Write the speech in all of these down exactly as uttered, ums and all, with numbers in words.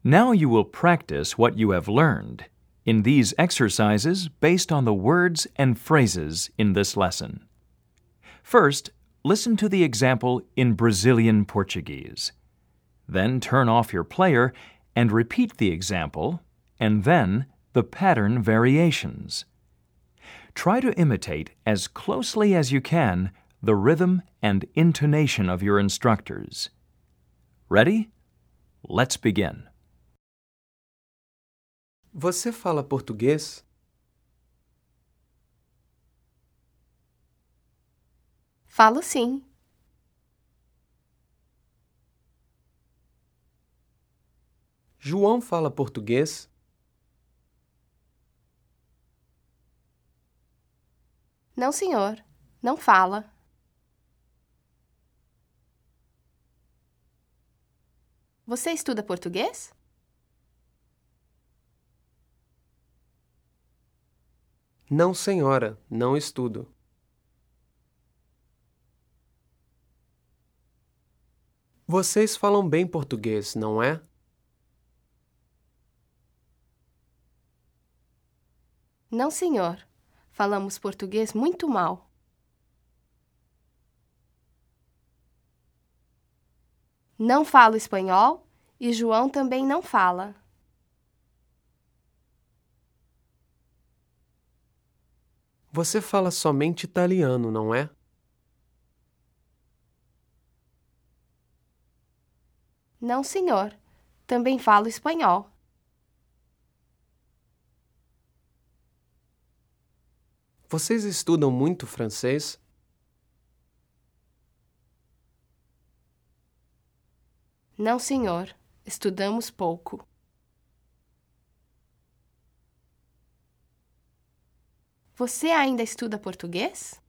Now you will practice what you have learned in these exercises based on the words and phrases in this lesson. First, listen to the example in Brazilian Portuguese. Then turn off your player and repeat the example, and then the pattern variations. Try to imitate as closely as you can the rhythm and intonation of your instructors. Ready? Let's begin. Você fala português? Falo sim. João fala português? Não, senhor. Não fala. Você estuda português? Não, senhora, não estudo. Vocês falam bem português, não é? Não, senhor. Falamos português muito mal. Não falo espanhol e João também não fala. Você fala somente italiano, não é? Não, senhor. Também falo espanhol. Vocês estudam muito francês? Não, senhor. Estudamos pouco. Você ainda estuda português?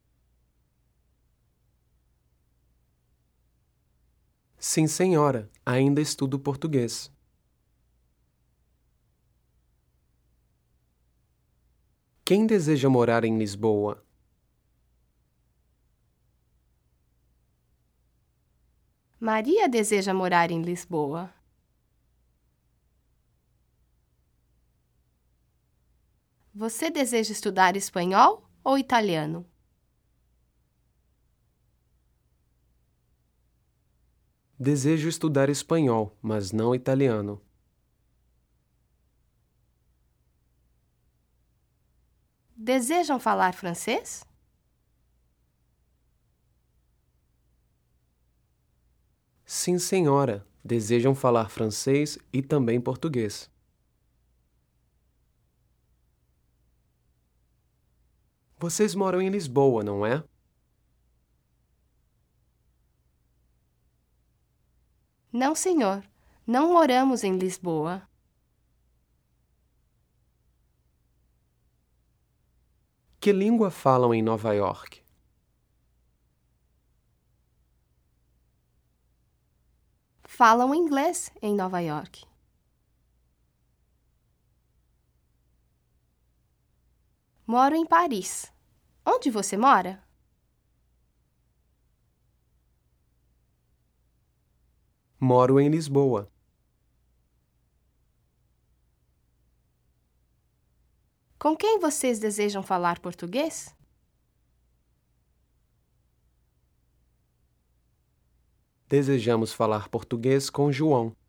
Sim, senhora, ainda estudo português. Quem deseja morar em Lisboa? Maria deseja morar em Lisboa. Você deseja estudar espanhol ou italiano? Desejo estudar espanhol, mas não italiano. Desejam falar francês? Sim, senhora, desejam falar francês e também português. Vocês moram em Lisboa, não é? Não, senhor. Não moramos em Lisboa. Que língua falam em Nova York? Falam inglês em Nova York. Moro em Paris. Onde você mora? Moro em Lisboa. Com quem vocês desejam falar português? Desejamos falar português com João.